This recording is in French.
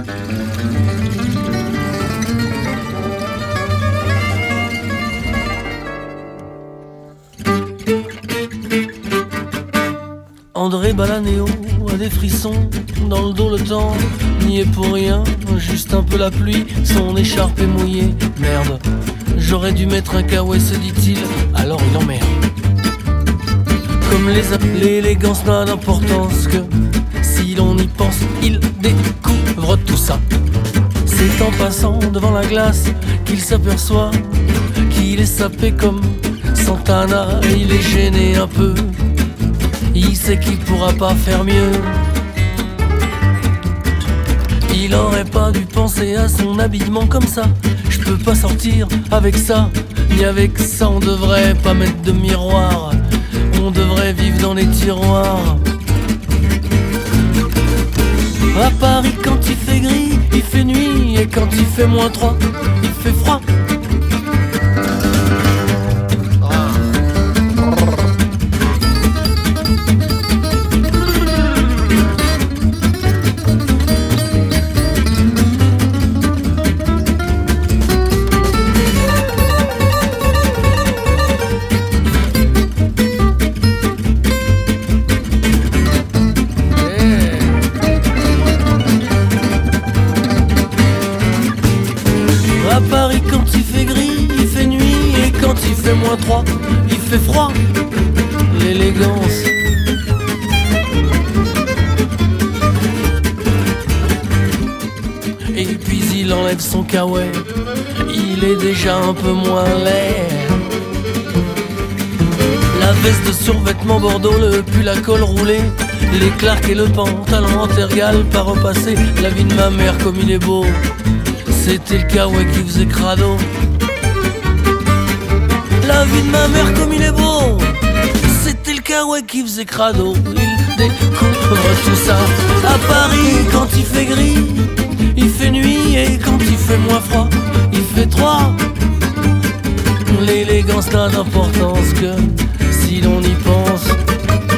André Balanéo a des frissons dans le dos, le temps n'y est pour rien, juste un peu la pluie, son écharpe est mouillée. Merde, j'aurais dû mettre un kawaii, se dit-il, alors il emmerde. Comme l'élégance n'a d'importance que si l'on y pense, il découvre tout ça. C'est en passant devant la glace qu'il s'aperçoit qu'il est sapé comme Santana. Il est gêné un peu, il sait qu'il pourra pas faire mieux. Il aurait pas dû penser à son habillement comme ça. Je peux pas sortir avec ça, ni avec ça. On devrait pas mettre de miroir, on devrait vivre dans les tiroirs. À Paris quand il fait gris, il fait nuit, et quand il fait -3, il fait froid. À Paris quand il fait gris, il fait nuit, et quand il fait -3, il fait froid. L'élégance. Et puis il enlève son kawaii, il est déjà un peu moins laid. La veste de survêtement bordeaux, le pull à col roulé, les clarks et le pantalon en tergale pas repassé. La vie de ma mère comme il est beau, c'était le kawaii qui faisait crado. La vie de ma mère comme il est beau, c'était le kawaii qui faisait crado. Il découvre tout ça. À Paris quand il fait gris, il fait nuit, et quand il fait -3, il fait 3. L'élégance n'a d'importance que si l'on y pense.